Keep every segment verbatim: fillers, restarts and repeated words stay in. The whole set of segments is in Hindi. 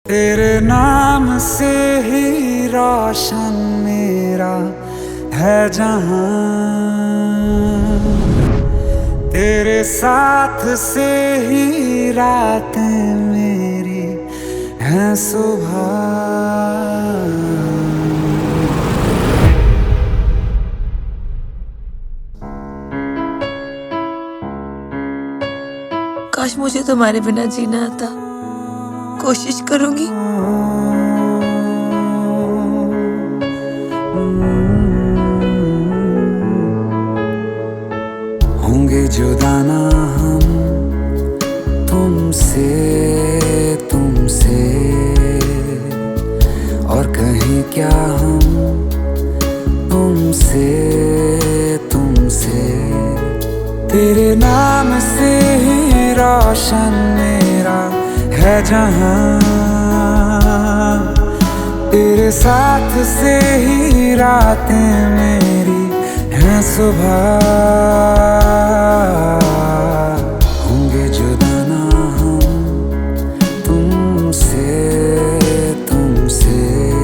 तेरे नाम से ही रोशन मेरा है जहां, तेरे साथ से ही रातें मेरी हैं सुबह। काश मुझे तुम्हारे बिना जीना आता। कोशिश करूंगी। होंगे जुदा ना हम तुमसे तुमसे, और कहीं क्या हम तुमसे तुमसे। तेरे नाम से ही रोशन मेरा है जहां, तेरे साथ से ही रातें मेरी हैं सुबह। होंगे जुदा ना हम तुमसे तुमसे,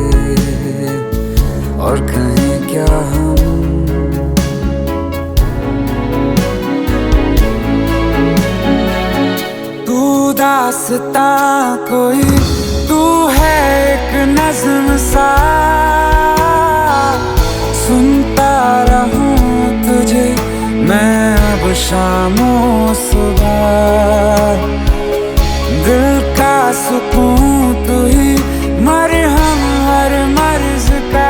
और कहीं क्या हम। तू दास्ता कोई, तू है एक नज़्म सा, सुनता रहूं तुझे मैं अब शामो सुबह। दिल का सुकून तू ही, मरहम हर मर्ज का,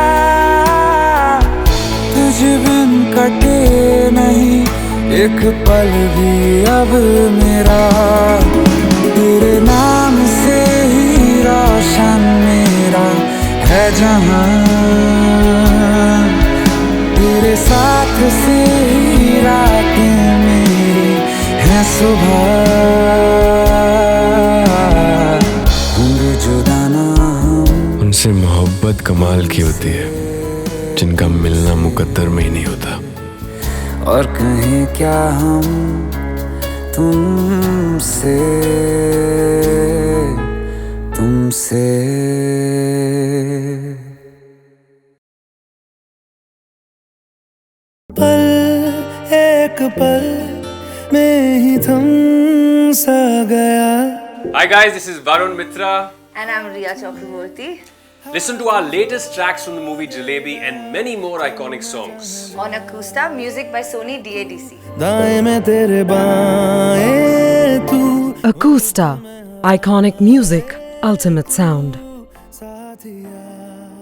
तुझ बिन कटे नहीं एक पल भी अब मेरा। तेरे नाम से ही रोशन मेरा है जहां, तेरे साथ से ही रातें मेरी हैं सुबह। होंगे जुदा ना हम। उनसे मोहब्बत कमाल की होती है जिनका मिलना मुकद्दर में ही नहीं होता। और कहीं क्या हम तुमसे तुमसे। पल एक पल में ही थम सा गया। Hi guys, this is Varun Mitra. And I'm Riya Chakraborty. Listen to our latest tracks from the movie Jalebi and many more iconic songs. On Acoustica, music by Sony D A D C. दाएं में तेरे बाएं तू। Acoustica, iconic music, ultimate sound. साथिया